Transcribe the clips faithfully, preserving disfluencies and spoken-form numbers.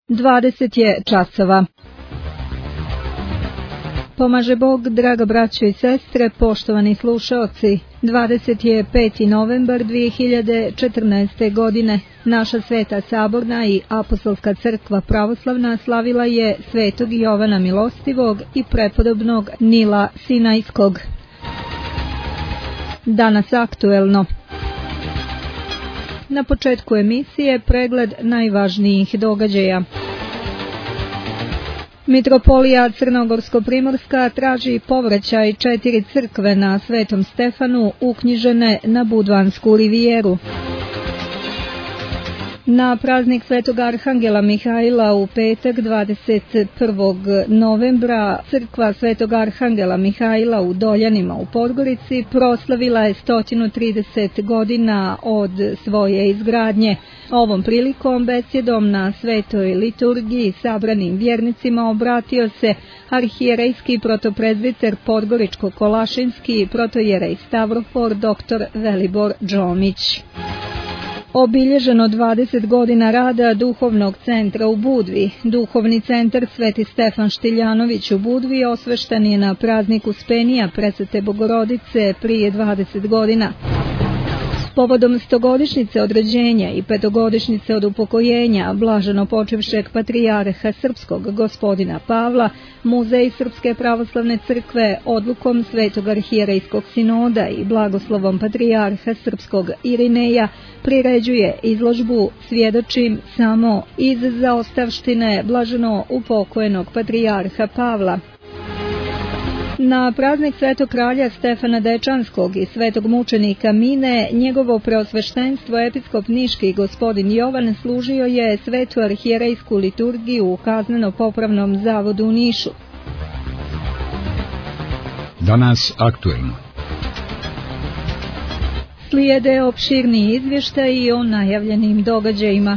dvadeset je časova. Pomaže Bog, draga braćo i sestre, poštovani slušaoci. dvadeset je peti novembar dvije hiljade četrnaeste. godine. Naša Sveta Saborna i Apostolska crkva pravoslavna slavila je Svetog Jovana Milostivog i prepodobnog Nila Sinajskog. Danas aktuelno. Na početku emisije pregled najvažnijih događaja. Mitropolija Crnogorsko-primorska traži povraćaj četiri crkve na Svetom Stefanu uknjižene na Budvansku rivijeru. Na praznik Svetog Arhangela Mihajla u petak dvadeset prvog novembra crkva Svetog Arhangela Mihajla u Doljanima u Podgorici proslavila je sto trideset godina od svoje izgradnje. Ovom prilikom besjedom na svetoj liturgiji sabranim vjernicima obratio se arhijerejski protoprezbiter Podgoričko-Kolašinski protojerej Stavrofor dr. Velibor Džomić. Obilježeno dvadeset godina rada Duhovnog centra u Budvi. Duhovni centar Sveti Stefan Štiljanović u Budvi osvešten je na praznik Uspenija Presvete Bogorodice prije dvadeset godina. Povodom stogodišnjice od rođenja i petogodišnjice od upokojenja blaženo počivšeg patrijarha srpskog gospodina Pavla, Muzej Srpske pravoslavne crkve odlukom Svetog arhijerejskog sinoda i blagoslovom patrijarha srpskog Irineja priređuje izložbu Svjedočim samo iz zaostavštine blaženo upokojenog patrijarha Pavla. Na praznik Svetog kralja Stefana Dečanskog i svetog mučenika Mine, njegovo preosveštenstvo episkop niški gospodin Jovan služio je svetu arhijerejsku liturgiju u kazneno-popravnom zavodu u Nišu. Danas aktuelno. Slijede opširni izvještaji o najavljenim događajima.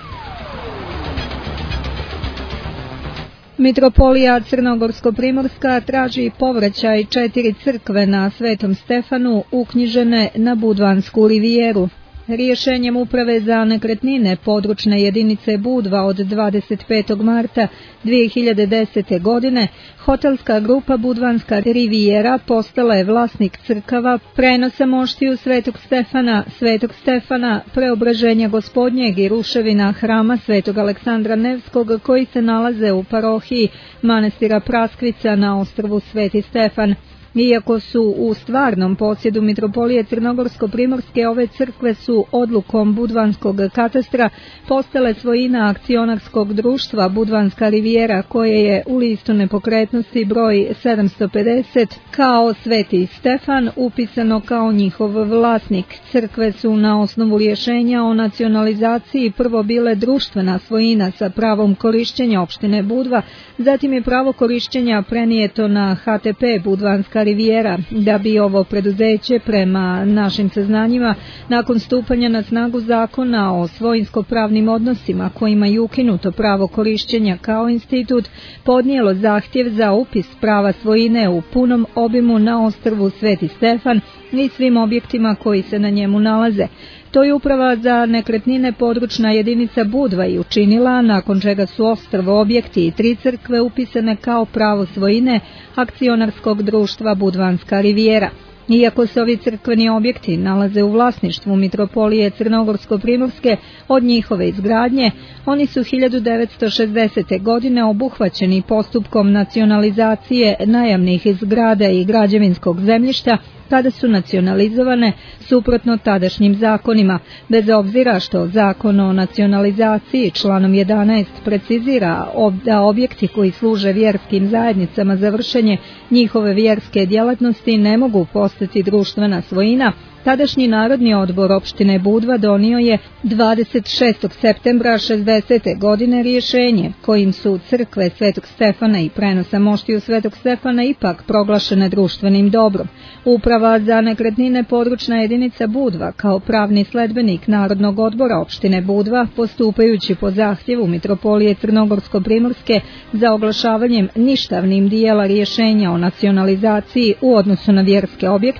Mitropolija Crnogorsko-primorska traži povraćaj četiri crkve na Svetom Stefanu uknjižene na Budvansku rivijeru. Rješenjem Uprave za nekretnine područne jedinice Budva od dvadeset petog marta dvije hiljade desete. godine hotelska grupa Budvanska rivijera postala je vlasnik crkava prenosa moštiju Svetog Stefana, Svetog Stefana, Preobraženja Gospodnjeg i ruševina hrama Svetog Aleksandra Nevskog koji se nalaze u parohiji manastira Praskvica na ostrvu Sveti Stefan. Iako su u stvarnom posjedu Mitropolije Crnogorsko-primorske, ove crkve su odlukom Budvanskog katastra postale svojina akcionarskog društva Budvanska rivijera koje je u listu nepokretnosti broj sedamsto pedeset kao Sveti Stefan upisano kao njihov vlasnik. Crkve su na osnovu rješenja o nacionalizaciji prvo bile društvena svojina sa pravom korišćenja opštine Budva, zatim je pravo korišćenja prenijeto na H T P Budvanska rivijera, da bi ovo preduzeće prema našim saznanjima nakon stupanja na snagu zakona o svojinsko-pravnim odnosima kojima je ukinuto pravo korišćenja kao institut podnijelo zahtjev za upis prava svojine u punom obimu na ostrvu Sveti Stefan i svim objektima koji se na njemu nalaze. To je Uprava za nekretnine područna jedinica Budva i učinila, nakon čega su ostrvo objekti i tri crkve upisane kao pravo svojine akcionarskog društva Budvanska rivijera. Iako se ovi crkveni objekti nalaze u vlasništvu Mitropolije Crnogorsko-primorske od njihove izgradnje, oni su hiljadu devetsto šezdesete. godine obuhvaćeni postupkom nacionalizacije najamnih zgrada i građevinskog zemljišta kada su nacionalizovane suprotno tadašnjim zakonima, bez obzira što zakon o nacionalizaciji članom jedanaest precizira da objekti koji služe vjerskim zajednicama za vršenje njihove vjerske djelatnosti ne mogu postati društvena svojina. Tadašnji Narodni odbor opštine Budva donio je dvadeset šestog septembra šezdesete. godine rješenje kojim su crkve Svetog Stefana i prenosa moštiju Svetog Stefana ipak proglašene društvenim dobrom. Uprava za nekretnine područna jedinica Budva kao pravni sledbenik Narodnog odbora opštine Budva, postupajući po zahtjevu Mitropolije Crnogorsko-primorske za oglašavanjem ništavnim dijela rješenja o nacionalizaciji u odnosu na vjerske objekte,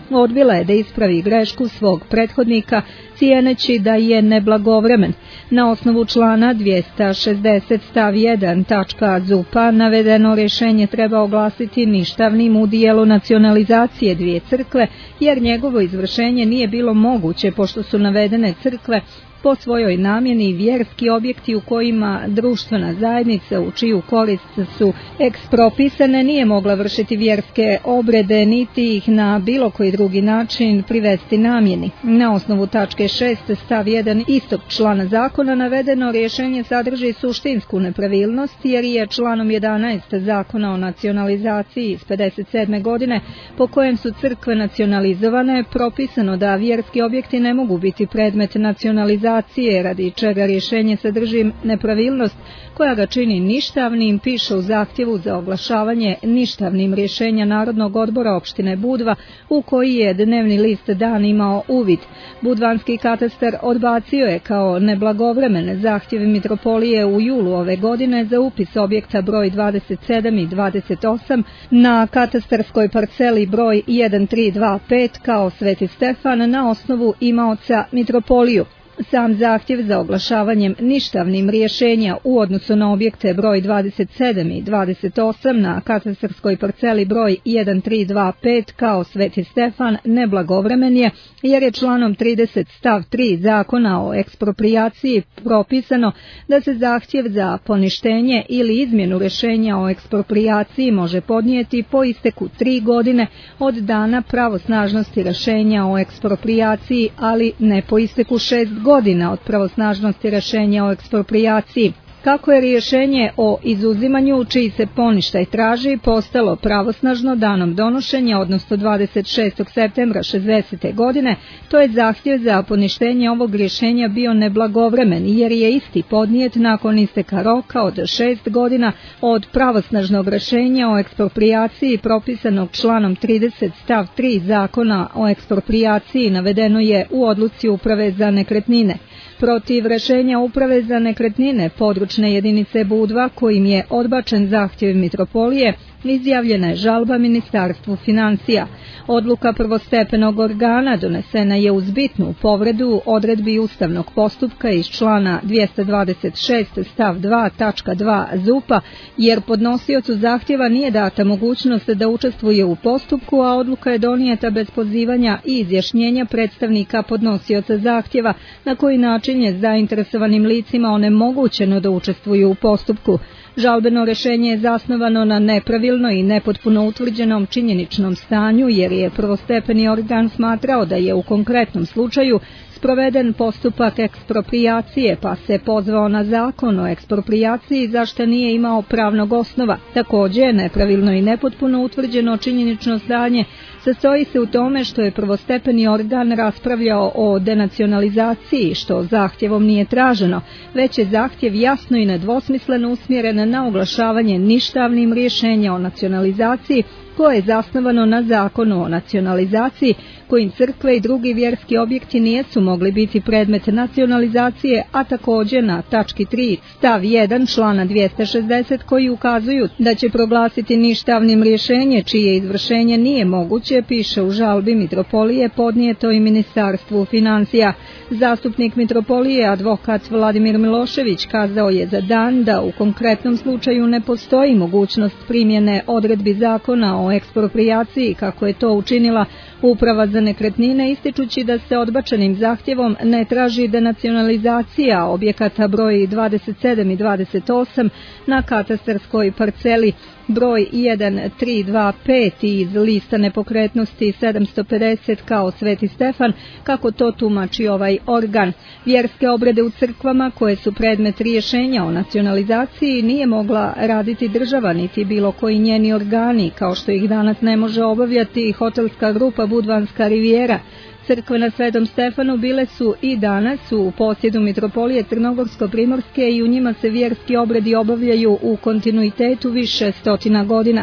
odbila je da ispravi grešku svog prethodnika, cijeneći da je neblagovremen. Na osnovu člana dvjesto šezdeset stav jedan tačka Z U P-a navedeno rješenje treba oglasiti ništavnim u dijelu nacionalizacije dvije crkve, jer njegovo izvršenje nije bilo moguće pošto su navedene crkve po svojoj namjeni vjerski objekti u kojima društvena zajednica u čiju korist su ekspropisane nije mogla vršiti vjerske obrede niti ih na bilo koji drugi način privesti namjeni. Na osnovu tačke šest stav jedan istog člana zakona navedeno rješenje sadrži suštinsku nepravilnost jer je članom jedanaest zakona o nacionalizaciji iz pedeset sedme godine po kojem su crkve nacionalizovane propisano da vjerski objekti ne mogu biti predmet nacionalizacije, radi čega rješenje sadrži nepravilnost koja ga čini ništavnim, piše u zahtjevu za oglašavanje ništavnim rješenja Narodnog odbora opštine Budva u koji je dnevni list Dan imao uvid. Budvanski katastar odbacio je kao neblagovremene zahtjeve mitropolije u julu ove godine za upis objekta broj dvadeset sedam i dvadeset osam na katastarskoj parceli broj jedan tri dva pet kao Sveti Stefan na osnovu imaoca mitropoliju. Sam zahtjev za oglašavanjem ništavnim rješenja u odnosu na objekte broj dvadeset sedam i dvadeset osam na katastarskoj parceli broj jedan tri dva pet kao Sveti Stefan neblagovremen je jer je članom trideset stav tri zakona o eksproprijaciji propisano da se zahtjev za poništenje ili izmjenu rješenja o eksproprijaciji može podnijeti po isteku tri godine od dana pravosnažnosti rješenja o eksproprijaciji, ali ne po isteku šest godina. godina od pravosnažnosti rješenja o eksproprijaciji. Kako je rješenje o izuzimanju čiji se poništaj traži postalo pravosnažno danom donošenja, odnosno dvadeset šestog septembra šezdesete godine, to je zahtjev za poništenje ovog rješenja bio neblagovremen jer je isti podnijet nakon isteka roka od šest godina od pravosnažnog rješenja o eksproprijaciji propisanog članom trideset stav tri zakona o eksproprijaciji navedeno je u odluci Uprave za nekretnine. Protiv rješenja Uprave za nekretnine područne jedinice Budva kojim je odbačen zahtjev mitropolije izjavljena je žalba Ministarstvu financija. Odluka prvostepenog organa donesena je uz bitnu povredu odredbi ustavnog postupka iz člana dvjesto dvadeset šest stav dva tačka dva Z U P-a jer podnosiocu zahtjeva nije data mogućnost da učestvuje u postupku, a odluka je donijeta bez pozivanja i izjašnjenja predstavnika podnosioca zahtjeva na koji način je zainteresovanim licima onemogućeno da učestvuju u postupku. Žalbeno rješenje je zasnovano na nepravilno i nepotpuno utvrđenom činjeničnom stanju jer je prvostepeni organ smatrao da je u konkretnom slučaju sproveden postupak eksproprijacije pa se pozvao na zakon o eksproprijaciji za što nije imao pravnog osnova. Također, nepravilno i nepotpuno utvrđeno činjenično stanje sastoji se u tome što je prvostepeni organ raspravljao o denacionalizaciji, što zahtjevom nije traženo, već je zahtjev jasno i nedvosmisleno usmjeren na oglašavanje ništavnim rješenja o nacionalizaciji koje je zasnovano na zakonu o nacionalizaciji kojim crkve i drugi vjerski objekti nisu mogli biti predmet nacionalizacije, a također na tački tri stav jedan člana dvjesto šezdeset koji ukazuju da će proglasiti ništavnim rješenje čije izvršenje nije moguće, piše u žalbi mitropolije podnijeto i Ministarstvu financija. Zastupnik mitropolije advokat Vladimir Milošević kazao je za Dan da u konkretnom slučaju ne postoji mogućnost primjene odredbi zakona o eksproprijaciji kako je to učinila Uprava za nekretnine, ističući da se odbačenim zahtjevom ne traži denacionalizacija objekata broj dvadeset sedam i dvadeset osam na katastarskoj parceli broj jedan tri dva pet iz lista nepokretnosti sedamsto pedeset kao Sveti Stefan, kako to tumači ovaj organ. Vjerske obrede u crkvama koje su predmet rješenja o nacionalizaciji nije mogla raditi država niti bilo koji njeni organi, kao što ih danas ne može obavljati hotelska grupa Budvanska rivijera. Crkve na Svetom Stefanu bile su i danas u posjedu mitropolije Crnogorsko-primorske i u njima se vjerski obredi obavljaju u kontinuitetu više stotina godina.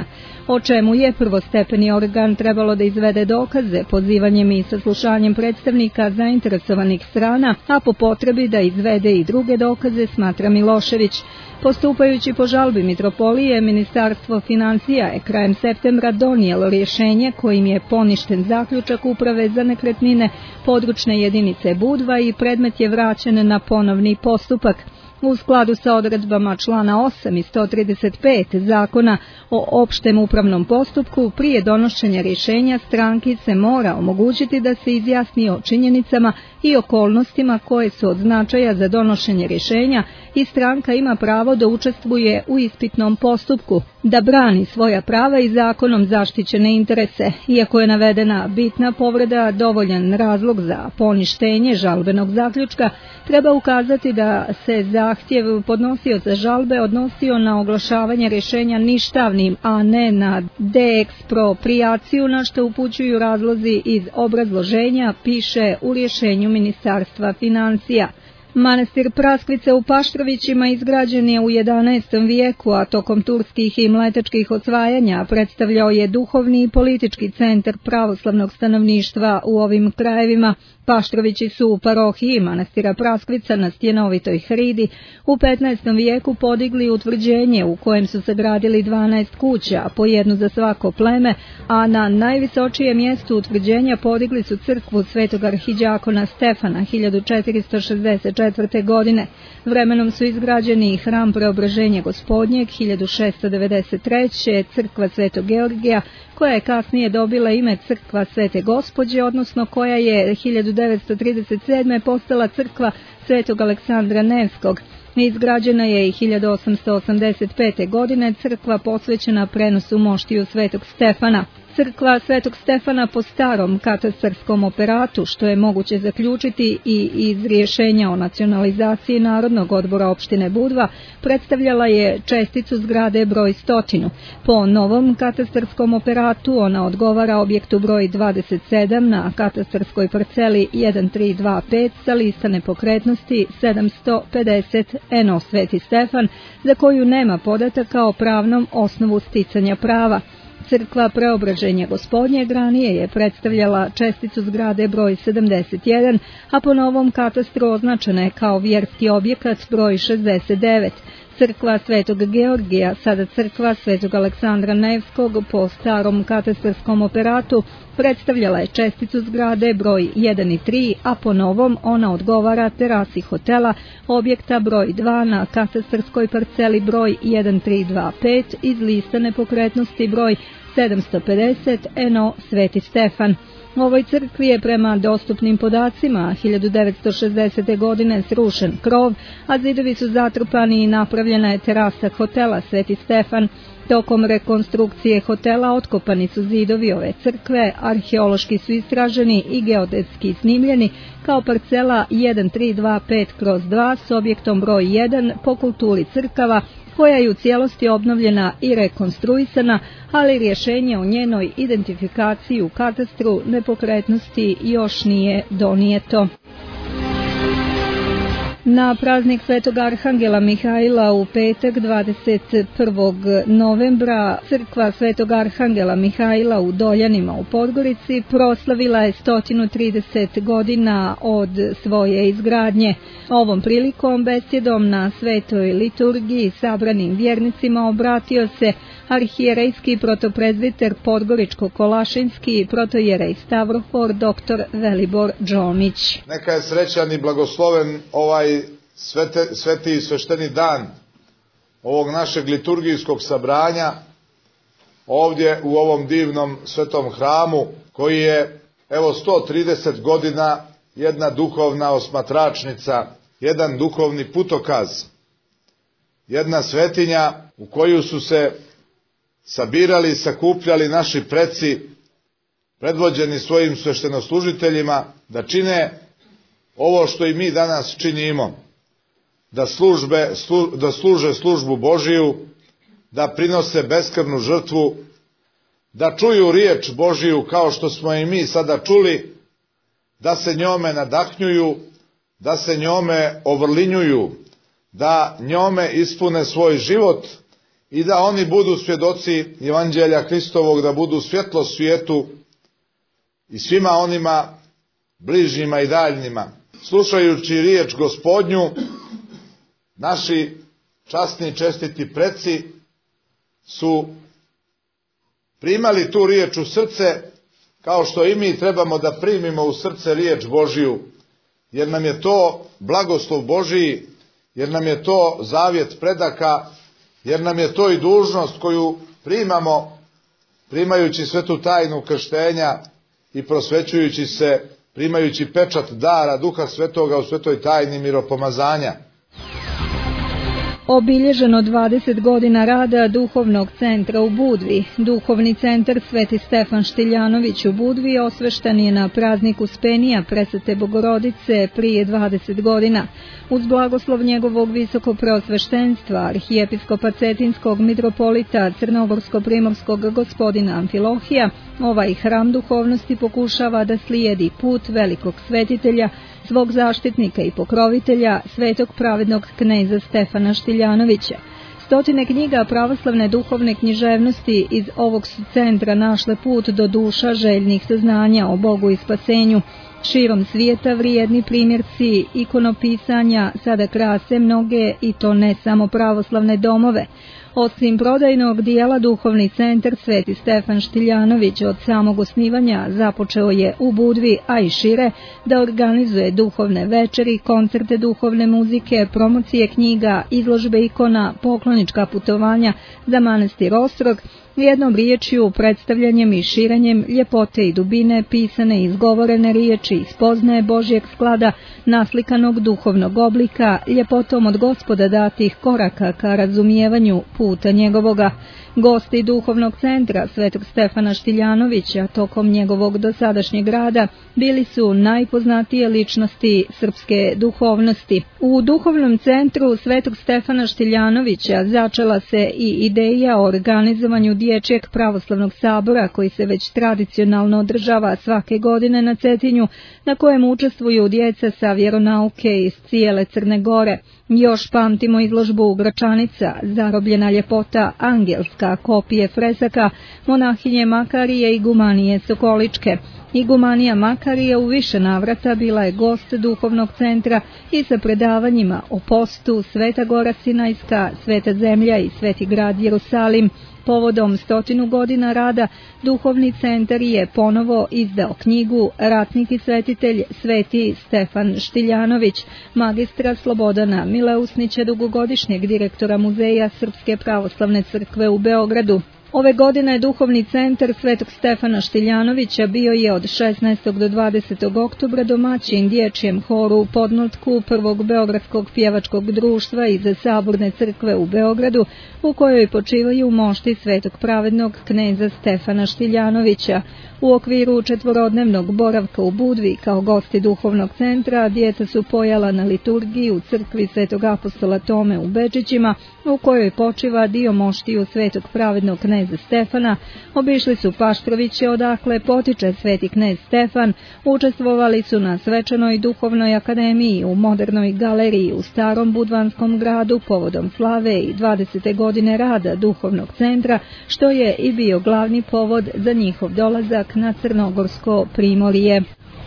o čemu je prvostepeni organ trebalo da izvede dokaze pozivanjem i saslušanjem predstavnika zainteresovanih strana, a po potrebi da izvede i druge dokaze, smatra Milošević. Postupajući po žalbi Mitropolije, Ministarstvo finansija je krajem septembra donijelo rješenje kojim je poništen zaključak Uprave za nekretnine područne jedinice Budva i predmet je vraćen na ponovni postupak. U skladu sa odredbama člana osam i sto trideset pet Zakona o opštem upravnom postupku, prije donošenja rješenja stranki se mora omogućiti da se izjasni o činjenicama i okolnostima koje su od značaja za donošenje rješenja i stranka ima pravo da učestvuje u ispitnom postupku, da brani svoja prava i zakonom zaštićene interese. Iako je navedena bitna povreda dovoljan razlog za poništenje žalbenog zaključka, treba ukazati da se zahtjev podnosioca žalbe odnosio na oglašavanje rješenja ništavnim, a ne na deeksproprijaciju, na što upućuju razlozi iz obrazloženja, piše u rješenju Ministarstva financija. Manastir Praskvica u Paštrovićima izgrađen je u jedanaestom vijeku, a tokom turskih i mletačkih osvajanja predstavljao je duhovni i politički centar pravoslavnog stanovništva u ovim krajevima. Paštrovići su u parohiji manastira Praskvica na Stjenovitoj hridi u petnaestom vijeku podigli utvrđenje u kojem su sagradili dvanaest kuća, po jednu za svako pleme, a na najvisočijem mjestu utvrđenja podigli su crkvu Svetog arhidjakona Stefana hiljadu četiristo šezdeset četvrte. godine. Vremenom su izgrađeni i hram Preobraženja Gospodnjeg hiljadu šessto devedeset treće. crkva Svetog Georgija, koja je kasnije dobila ime crkva Svete Gospođe, odnosno koja je hiljadu devetsto trideset sedme. postala crkva Svetog Aleksandra Nevskog. Izgrađena je i hiljadu osamsto osamdeset pete. godine crkva posvećena prenosu moštiju Svetog Stefana. Crkva Svetog Stefana po starom katastarskom operatu, što je moguće zaključiti i iz rješenja o nacionalizaciji Narodnog odbora opštine Budva, predstavljala je česticu zgrade broj stotinu. Po novom katastarskom operatu ona odgovara objektu broj dvadeset sedam na katastarskoj parceli jedan tri dva pet sa lista nepokretnosti sedamsto pedeset N O Sveti Stefan, za koju nema podataka o pravnom osnovu sticanja prava. Crkva Preobraženja Gospodnjeg ranije je predstavljala česticu zgrade broj sedamdeset jedan, a po novom katastru označena je kao vjerski objekat broj šezdeset devet. Crkva Svetog Georgija, sada crkva Svetog Aleksandra Nevskog, po starom katastarskom operatu predstavljala je česticu zgrade broj jedan i tri, a po novom ona odgovara terasi hotela objekta broj dva na katastarskoj parceli broj jedan tri dva pet iz lista nepokretnosti broj sedamsto pedeset N O Sveti Stefan. Ovoj crkvi je prema dostupnim podacima hiljadu devetsto šezdesete. godine srušen krov, a zidovi su zatrpani i napravljena je terasa hotela Sveti Stefan. Tokom rekonstrukcije hotela otkopani su zidovi ove crkve, arheološki su istraženi i geodetski snimljeni kao parcela jedan tri dva pet kroz dva s objektom broj jedan po kulturi crkava, koja je u cijelosti obnovljena i rekonstruisana, ali rješenje o njenoj identifikaciji u katastru nepokretnosti još nije donijeto. Na praznik Svetog Arhangela Mihajla u petak dvadeset prvog novembra crkva Svetog Arhangela Mihajla u Doljanima u Podgorici proslavila je sto trideset godina od svoje izgradnje. Ovom prilikom besjedom na svetoj liturgiji sabranim vjernicima obratio se arhijerejski protoprezbiter Podgoričko-Kolašinski i protojerej Stavrofor doktor Velibor Džomić. Neka je srećan i blagosloven ovaj svete, sveti i svešteni dan ovog našeg liturgijskog sabranja ovdje u ovom divnom svetom hramu, koji je evo sto trideset godina jedna duhovna osmatračnica, jedan duhovni putokaz, jedna svetinja u koju su se sabirali i sakupljali naši preci, predvođeni svojim sveštenoslužiteljima, da čine ovo što i mi danas činimo, da, službe, slu, da služe službu Božiju, da prinose beskrvnu žrtvu, da čuju riječ Božiju kao što smo i mi sada čuli, da se njome nadahnjuju, da se njome ovrlinjuju, da njome ispune svoj život i da oni budu svjedoci Evanđelja Hristovog, da budu svjetlo svijetu i svima onima bližnjima i daljnjima. Slušajući riječ Gospodnju, naši časni i čestiti preci su primali tu riječ u srce, kao što i mi trebamo da primimo u srce riječ Božiju, jer nam je to blagoslov Božiji, jer nam je to zavjet predaka, jer nam je to i dužnost koju primamo, primajući svetu tajnu krštenja i prosvećujući se, primajući pečat dara Duha Svetoga u svetoj tajni miropomazanja. Obilježeno dvadeset godina rada Duhovnog centra u Budvi. Duhovni centar Sveti Stefan Štiljanović u Budvi osvešten je na praznik Uspenija Presvete Bogorodice prije dvadeset godina. Uz blagoslov njegovog visokopreosveštenstva, arhijepiskopa Cetinskog mitropolita Crnogorsko-primorskog gospodina Amfilohija, ovaj hram duhovnosti pokušava da slijedi put velikog svetitelja, svog zaštitnika i pokrovitelja, svetog pravednog kneza Stefana Štiljanovića. Stotine knjiga pravoslavne duhovne književnosti iz ovog su centra našle put do duša željnih saznanja o Bogu i spasenju. Širom svijeta vrijedni primjerci ikonopisanja sada krase mnoge, i to ne samo pravoslavne domove. Osim prodajnog dijela Duhovni centar Sveti Stefan Štiljanović od samog osnivanja započeo je u Budvi, a i šire, da organizuje duhovne večeri, koncerte duhovne muzike, promocije knjiga, izložbe ikona, poklonička putovanja za manastir Ostrog, jednom riječju predstavljanjem i širenjem ljepote i dubine pisane i izgovorene riječi iz spoznaje Božjeg sklada, naslikanog duhovnog oblika, ljepotom od Gospoda datih koraka ka razumijevanju puta njegovoga. Gosti Duhovnog centra Svetog Stefana Štiljanovića tokom njegovog dosadašnjeg rada bili su najpoznatije ličnosti srpske duhovnosti. U Duhovnom centru Svetog Stefana Štiljanovića začela se i ideja o organizovanju dječjeg pravoslavnog sabora koji se već tradicionalno održava svake godine na Cetinju, na kojem učestvuju djeca sa vjeronauke iz cijele Crne Gore. Još pamtimo izložbu Gračanica, zarobljena ljepota angelska, kopije fresaka monahinje Makarije i Igumanije Sokoličke. Igumanija Makarija u više navrata bila je gost Duhovnog centra i sa predavanjima o postu, Sveta Gora Sinajska, Sveta zemlja i Sveti grad Jerusalim. Povodom stotinu godina rada Duhovni centar je ponovo izdao knjigu Ratnik i svetitelj Sveti Stefan Štiljanović, magistra Slobodana Mileusnića, dugogodišnjeg direktora Muzeja Srpske pravoslavne crkve u Beogradu. Ove godine Duhovni centar Svetog Stefana Štiljanovića bio je od šesnaestog do dvadesetog oktobra domaćin dječjem horu u podmlatku Prvog Beogradskog pjevačkog društva iz Saborne crkve u Beogradu, u kojoj počivaju mošti Svetog pravednog kneza Stefana Štiljanovića. U okviru četvorodnevnog boravka u Budvi kao gosti Duhovnog centra djeca su pojala na liturgiji u crkvi Svetog apostola Tome u Bečićima, u kojoj počiva dio moštiju Svetog pravednog kneza Stefana. Obišli su Paštroviće, odakle potiče Sveti knez Stefan, učestvovali su na svečanoj duhovnoj akademiji u modernoj galeriji u Starom Budvanskom gradu povodom slave i dvadesete godine rada Duhovnog centra, što je i bio glavni povod za njihov dolazak na Crnogorsko primorje.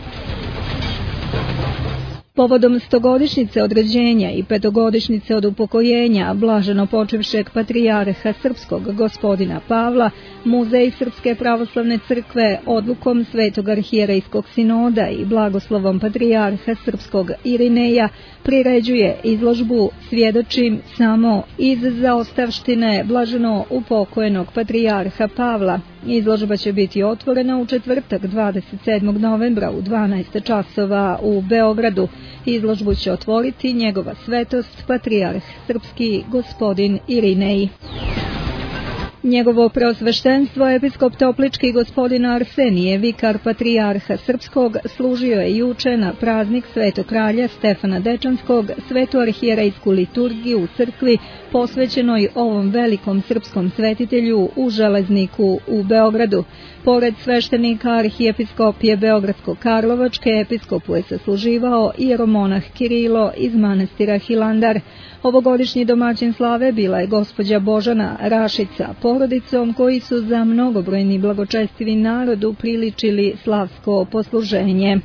Povodom stogodišnjice od rođenja i petogodišnjice od upokojenja blaženo počivšeg patrijarha srpskog gospodina Pavla, Muzej Srpske pravoslavne crkve odlukom Svetog arhijerejskog sinoda i blagoslovom patrijarha srpskog Irineja priređuje izložbu Svjedočim samo iz zaostavštine blaženo upokojenog patrijarha Pavla. Izložba će biti otvorena u četvrtak dvadeset sedmog novembra u dvanaest časova u Beogradu. Izložbu će otvoriti njegova svetost patrijarh srpski gospodin Irinej. Njegovo preosveštenstvo episkop Toplički gospodin Arsenije, vikar patrijarha srpskog, služio je juče na praznik Svetog kralja Stefana Dečanskog svetu arhijerejsku liturgiju u crkvi posvećenoj ovom velikom srpskom svetitelju u Železniku u Beogradu. Pored sveštenika arhijepiskopije Beogradsko-Karlovačke, episkopu je sasluživao jeromonah Kirilo iz manastira Hilandar. Ovogodišnji domaćin slave bila je gospođa Božana Rašica porodicom, koji su za mnogobrojni blagočestivi narod upriličili slavsko posluženje.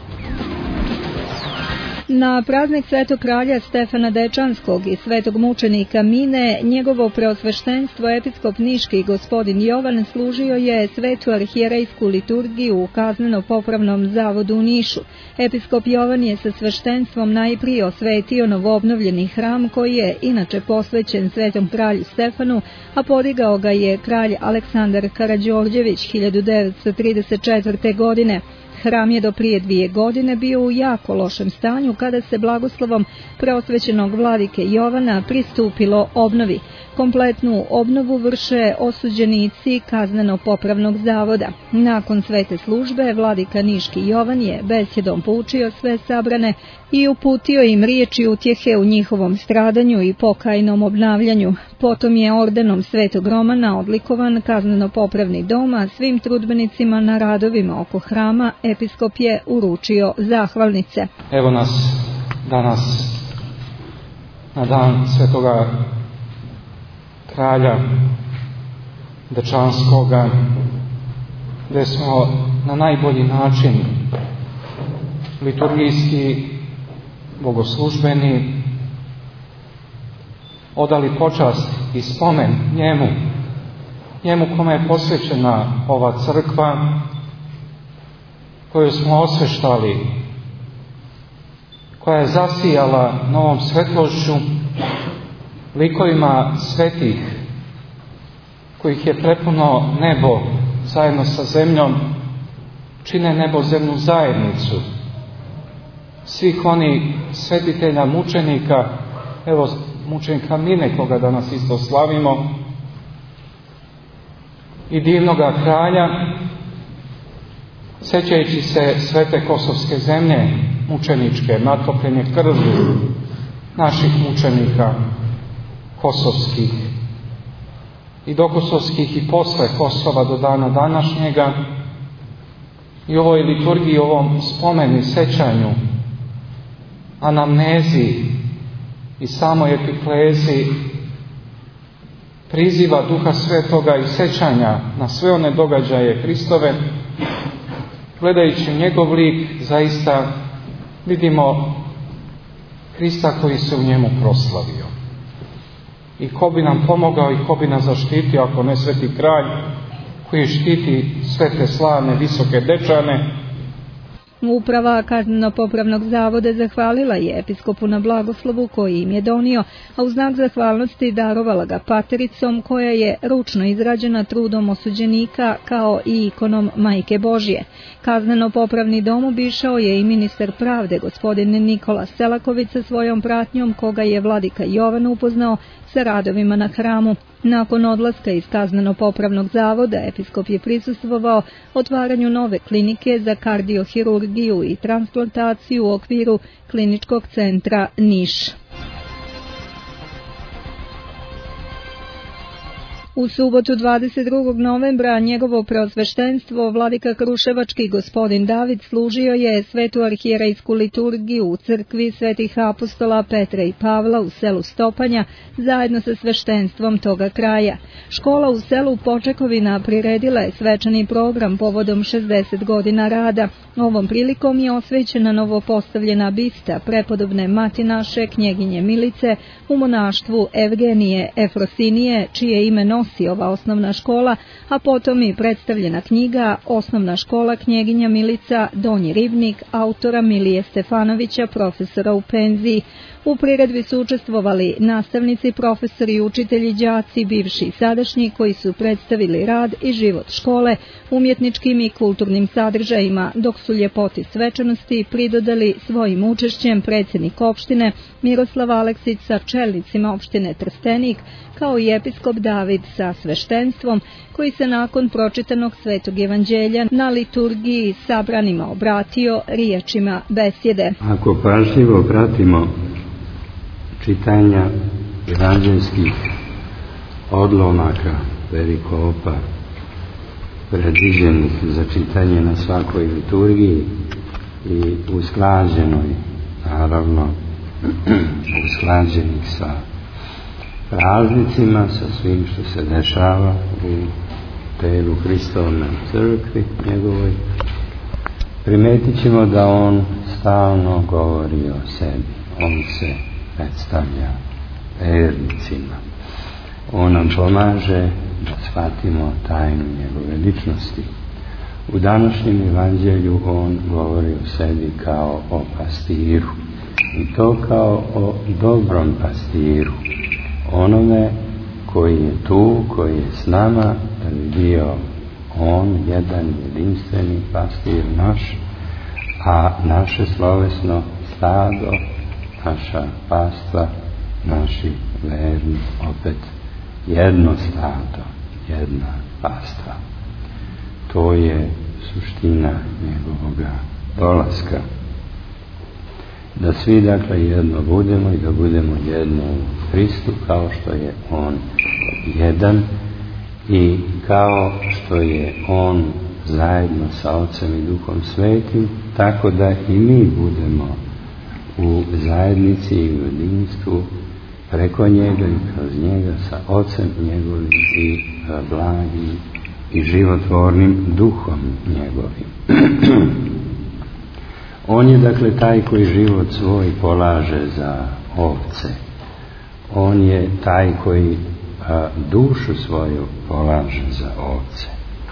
Na praznik Svetog kralja Stefana Dečanskog i svetog mučenika Mine, njegovo preosveštenstvo episkop Niški gospodin Jovan služio je svetu arhijerejsku liturgiju u kazneno-popravnom zavodu u Nišu. Episkop Jovan je sa sveštenstvom najprije osvetio novoobnovljeni hram koji je inače posvećen svetom kralju Stefanu, a podigao ga je kralj Aleksandar Karađorđević hiljadu devetsto trideset četvrte. godine. Hram je do prije dvije godine bio u jako lošem stanju kada se blagoslovom preosvećenog vladike Jovana pristupilo obnovi. Kompletnu obnovu vrše osuđenici kazneno-popravnog zavoda. Nakon svete službe, vladika Niški Jovan je besedom poučio sve sabrane i uputio im riječi utjehe u njihovom stradanju i pokajnom obnavljanju. Potom je ordenom svetog Romana odlikovan kazneno-popravni dom, a svim trudbenicima na radovima oko hrama episkop je uručio zahvalnice. Evo nas danas na dan svetoga kralja Dečanskoga, gdje smo na najbolji način liturgijski, bogoslužbeni odali počast i spomen njemu, njemu kome je posvećena ova crkva, koju smo osveštali, koja je zasijala novom svetlošću likovima svetih, kojih je prepuno nebo zajedno sa zemljom, čine nebozemnu zajednicu svih onih svetitelja mučenika, evo mučenika Mine, koga danas isto slavimo, i divnoga kralja, sjećajući se svete kosovske zemlje mučeničke, natopljene krvlju naših mučenika kosovskih i dokosovskih i posle Kosova do dana današnjega, i ovoj liturgiji, ovom spomenu i sećanju, anamnezi i samoj epiklezi priziva Duha Svetoga i sećanja na sve one događaje Hristove. Gledajući njegov lik, zaista vidimo Hrista koji se u njemu proslavio. I ko bi nam pomogao i ko bi nas zaštitio, ako ne sveti kralj koji štiti svete slavne visoke Dečane. Uprava kazneno-popravnog zavoda zahvalila je episkopu na blagoslovu koji im je donio, a u znak zahvalnosti darovala ga patericom koja je ručno izrađena trudom osuđenika kao i ikonom Majke Božje. Kazneno-popravni dom obišao je i ministar pravde gospodin Nikola Selaković sa svojom pratnjom, koga je vladika Jovan upoznao sa radovima na hramu. Nakon odlaska iz kazneno-popravnog zavoda, episkop je prisustvovao otvaranju nove klinike za kardiohirurgiju i transplantaciju u okviru kliničkog centra Niš. U subotu dvadeset drugog novembra njegovo preosveštenstvo vladika Kruševački gospodin David služio je svetu arhijerejsku liturgiju u crkvi svetih apostola Petra i Pavla u selu Stopanja zajedno sa sveštenstvom toga kraja. Škola u selu Počekovina priredila je svečani program povodom šezdeset godina rada. Ovom prilikom je osvećena novopostavljena bista prepodobne mati naše knjeginje Milice u monaštvu Evgenije Efrosinije, čije ime nosi ova osnovna škola, a potom i predstavljena knjiga Osnovna škola knjeginja Milica Donji Ribnik autora Milije Stefanovića, profesora u penziji. U priredbi su učestvovali nastavnici, profesori, učitelji, đaci, bivši i sadašnji, koji su predstavili rad i život škole umjetničkim i kulturnim sadržajima, dok su ljepoti svečanosti pridodali svojim učešćem predsjednik opštine Miroslav Aleksić sa čelnicima opštine Trstenik, kao i episkop David sa sveštenstvom, koji se nakon pročitanog Svetog evanđelja na liturgiji sabranima obratio riječima besjede. Ako pažljivo pratimo čitanja evanđelskih odlomaka, perikopa, predviđenih za čitanje na svakoj liturgiji i usklađenoj, naravno, usklađenih sa praznicima, sa svim što se dešava u telu Hristovne crkvi njegovoj, primetit ćemo da on stalno govori o sebi. On se predstavlja vernicima. On nam pomaže da shvatimo tajnu njegove ličnosti. U današnjem evanđelju on govori o sebi kao o pastiru. I to kao o dobrom pastiru. Onome koji je tu, koji je s nama, da bi bio on jedan jedinstveni pastir naš, a naše slovesno stado, naša pastva, naši verni, opet jedno stado, jedna pastva. To je suština njegovoga dolaska. Da svi, dakle, jedno budemo i da budemo jedno u Hristu, kao što je on jedan i kao što je on zajedno sa Ocem i Duhom Svetim, tako da i mi budemo u zajednici i u jedinstvu preko njega i kroz njega sa Ocem njegovim i blagim i životvornim Duhom njegovim. On je, dakle, taj koji život svoj polaže za ovce. On je taj koji a, dušu svoju polaže za ovce.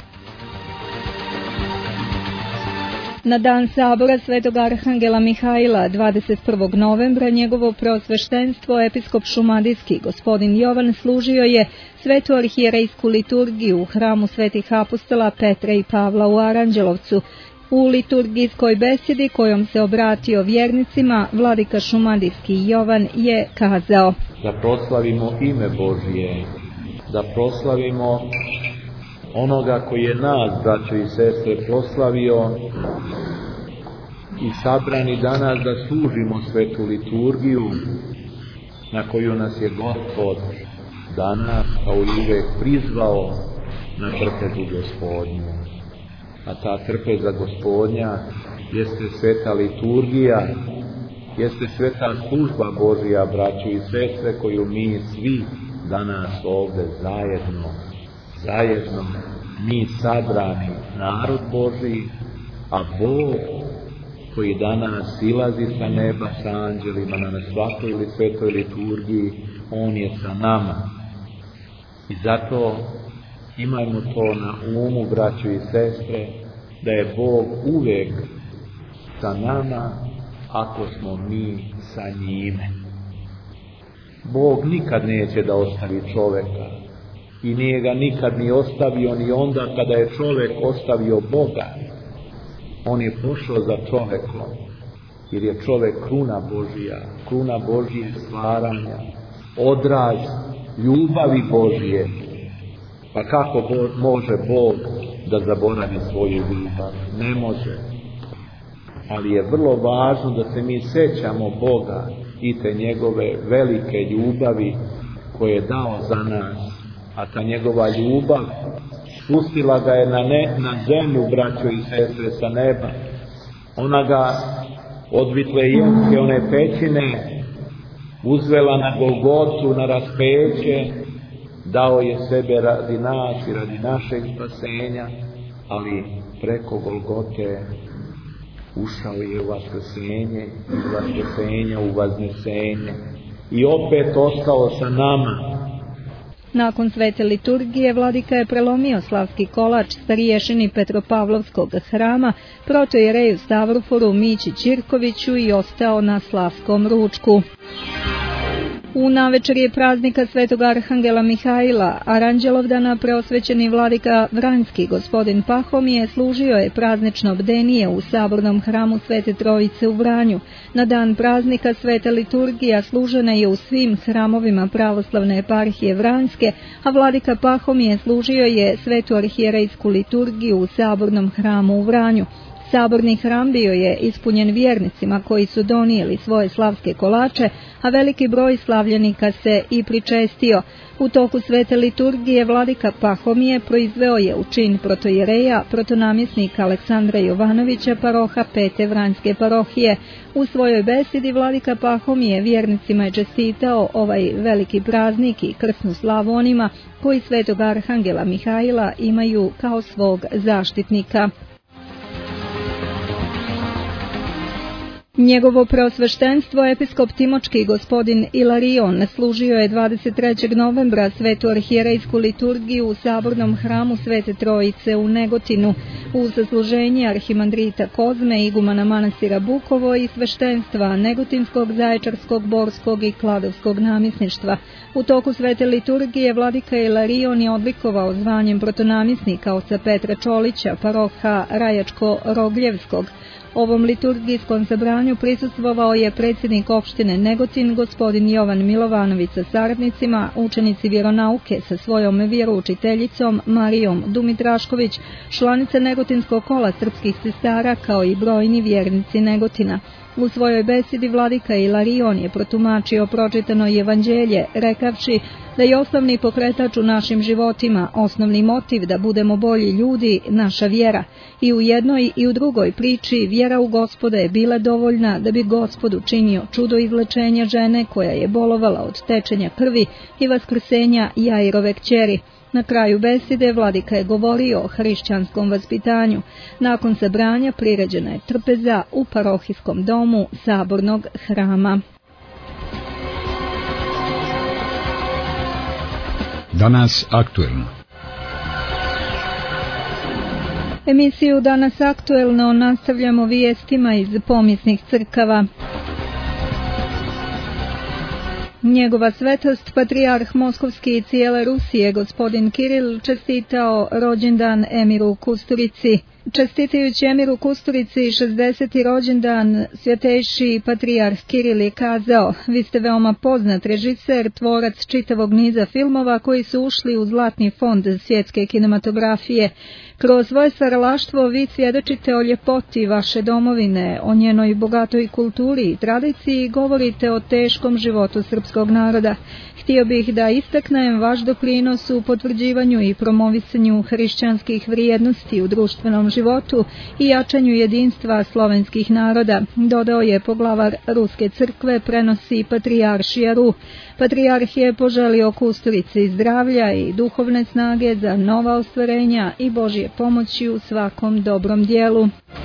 Na dan sabora Svetog Arhangela Mihajla dvadeset prvog novembra njegovo preosveštenstvo episkop šumadijski gospodin Jovan služio je svetu arhijerejsku liturgiju u hramu svetih apostola Petra i Pavla u Aranđelovcu. U liturgijskoj besjedi kojom se obratio vjernicima, vladika šumadijski Jovan je kazao: da proslavimo ime Božje, da proslavimo onoga koji je nas, braćo i sestre, proslavio i sabrani danas da služimo svetu liturgiju na koju nas je Gospod danas, kao i uvek, prizvao na trpezu Gospodnju. A ta trpeza Gospodnja jeste sveta liturgija, jeste sveta služba Božja, braćo i sestre, koju mi svi danas ovde zajedno, zajedno, mi sabrani, narod Božji, a Bog koji danas silazi sa neba sa anđelima na svakoj ili svetoj liturgiji, on je sa nama. I zato imajmo to na umu, braćo i sestre, da je Bog uvek sa nama ako smo mi sa njime. Bog nikad neće da ostavi čoveka i nije ga nikad ni ostavio ni onda kada je čovek ostavio Boga. On je pošao za čovekom, jer je čovek kruna Božija, kruna Božije stvaranja, odraz ljubavi Božije. Pa kako Bo, može Bog da zaboravi svoju ljubav? Ne može. Ali je vrlo važno da se mi sećamo Boga i te njegove velike ljubavi koje je dao za nas. A ta njegova ljubav spustila ga je na, ne, na zemlju, braćo i sestre, sa neba. Ona ga od Vitlejemske, one pećine, uzvela na Golgotu, na raspeće, dao je sebe radi nas i radi našeg spasenja, ali preko Golgote ušao je u vaskrsenje, iz vaskrsenja u vaznesenje i opet ostao sa nama. Nakon svete liturgije, vladika je prelomio slavski kolač starješini Petropavlovskog hrama, protojereju Stavroforu Mići Ćirkoviću i ostao na slavskom ručku. U navečerje praznika svetog arhangela Mihajla, Aranđelovdana, preosvećeni vladika Vranjski gospodin Pahomije služio je praznično bdenije u sabornom hramu Svete Trojice u Vranju. Na dan praznika sveta liturgija služena je u svim hramovima pravoslavne eparhije Vranjske, a vladika Pahomije služio je svetu arhijerejsku liturgiju u sabornom hramu u Vranju. Saborni hram bio je ispunjen vjernicima koji su donijeli svoje slavske kolače, a veliki broj slavljenika se i pričestio. U toku svete liturgije vladika Pahomije proizveo je u čin protojereja protonamjesnika Aleksandra Jovanovića, paroha Pete Vranjske parohije. U svojoj besedi vladika Pahomije vjernicima je čestitao ovaj veliki praznik i krsnu slavu onima koji svetog arhangela Mihajla imaju kao svog zaštitnika. Njegovo preosveštenstvo episkop Timočki gospodin Ilarion služio je dvadeset trećeg novembra svetu arhijerejsku liturgiju u sabornom hramu Svete Trojice u Negotinu uz zasluženje arhimandrita Kozme, igumana manastira Bukovo i sveštenstva Negotinskog, Zaječarskog, Borskog i Kladovskog namjesništva. U toku svete liturgije vladika Ilarion je odlikovao zvanjem protonamjesnika oca Petra Čolića, paroha Rajačko-Rogljevskog. Ovom liturgijskom sabranju prisustvovao je predsjednik opštine Negotin, gospodin Jovan Milovanović sa saradnicima, učenici vjeronauke sa svojom vjeroučiteljicom Marijom Dumitrašković, članica Negotinskog kola srpskih sestara, kao i brojni vjernici Negotina. U svojoj besedi vladika Ilarion je protumačio pročitano evanđelje, rekavši da je osnovni pokretač u našim životima, osnovni motiv da budemo bolji ljudi, naša vjera. I u jednoj i u drugoj priči vjera u Gospoda je bila dovoljna da bi Gospod učinio čudo izlečenja žene koja je bolovala od tečenja krvi i vaskrsenja Jairove kćeri. Na kraju besede vladika je govorio o hrišćanskom vaspitanju. Nakon sabranja priređena je trpeza u parohijskom domu sabornog hrama. Danas aktuelno. Emisiju Danas aktuelno nastavljamo vijestima iz pomjesnih crkava. Njegova svetost, patrijarh Moskovski i cijele Rusije, gospodin Kiril, čestitao rođendan Emiru Kusturici. Čestitajući Emiru Kusturici šezdeseti rođendan, svjetejši patrijarh Kiril je kazao: vi ste veoma poznat režiser, tvorac čitavog niza filmova koji su ušli u zlatni fond svjetske kinematografije. Kroz svoje stvaralaštvo vi svjedočite o ljepoti vaše domovine, o njenoj bogatoj kulturi i tradiciji, govorite o teškom životu srpskog naroda. Htio bih da istaknem vaš doprinos u potvrđivanju i promovisanju hrišćanskih vrijednosti u društvenom životu i jačanju jedinstva slovenskih naroda, dodao je poglavar Ruske crkve, prenosi patrijaršija Ru. Patrijarh je poželio Kusturici zdravlja i duhovne snage za nova ostvarenja i Božje pomoći u svakom dobrom dijelu.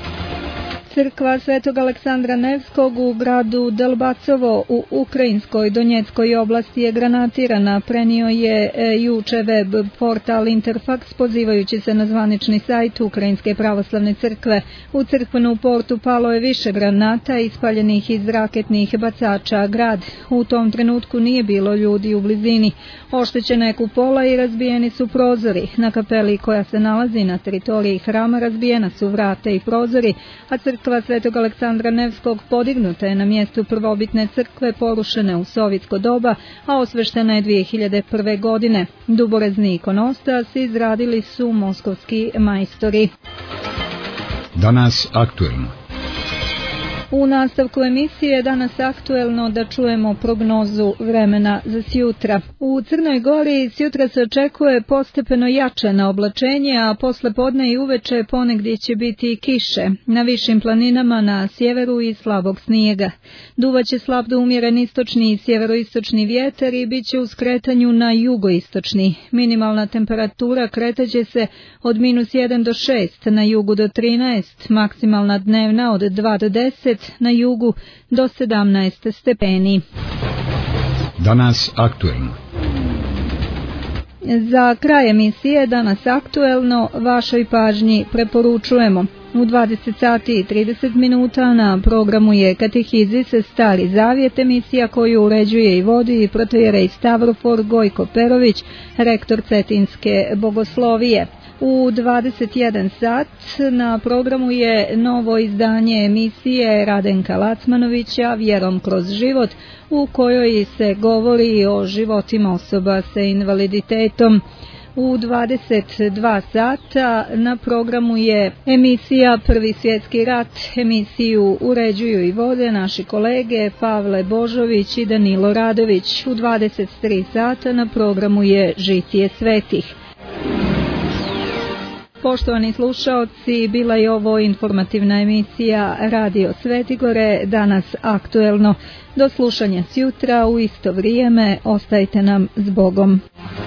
Crkva Svetog Aleksandra Nevskog u gradu Delbacovo u Ukrajinskoj Donjeckoj oblasti je granatirana, prenio je e, juče web portal Interfax pozivajući se na zvanični sajt Ukrajinske pravoslavne crkve. U crkvenu portu palo je više granata ispaljenih iz raketnih bacača. Grad u tom trenutku nije bilo ljudi u blizini. Oštećena je kupola i razbijeni su prozori. Na kapeli koja se nalazi na teritoriji hrama razbijena su vrata i prozori, a crkva Crkva Svetog Aleksandra Nevskog podignuta je na mjestu prvobitne crkve porušene u sovjetsko doba, a osveštena je dvije hiljade prve. godine. Duborezni ikonostas izradili su moskovski majstori. Danas aktuelno. U nastavku emisije Danas aktuelno da čujemo prognozu vremena za sjutra. U Crnoj Gori sjutra se očekuje postepeno jačano oblačenje, a posle podne i uveče ponegdje će biti i kiše. Na višim planinama na sjeveru i slabog snijega. Duvaće slab do umjeren istočni i sjeveroistočni vjetar i bit će u skretanju na jugoistočni. Minimalna temperatura kretaće se od minus jedan do šest, na jugu do trinaest, maksimalna dnevna od dva do deset, na jugu do sedamnaest stepeni. Danas aktuelno. Za kraj emisije Danas aktuelno vašoj pažnji preporučujemo. U dvadeset sati i trideset minuta na programu je Katehizis Stari Zavjet, emisija koju uređuje i vodi protojerej Stavrofor Gojko Perović, rektor Cetinske bogoslovije. U dvadeset jedan sat na programu je novo izdanje emisije Radenka Lacmanovića Vjerom kroz život, u kojoj se govori o životima osoba sa invaliditetom. U dvadeset dva sata na programu je emisija Prvi svjetski rat. Emisiju uređuju i vode naši kolege Pavle Božović i Danilo Radović. U dvadeset tri sata na programu je Žitije svetih. Poštovani slušaoci, bila je ovo informativna emisija Radio Svetigore, Danas aktuelno. Do slušanja sjutra u isto vrijeme, ostajte nam s Bogom.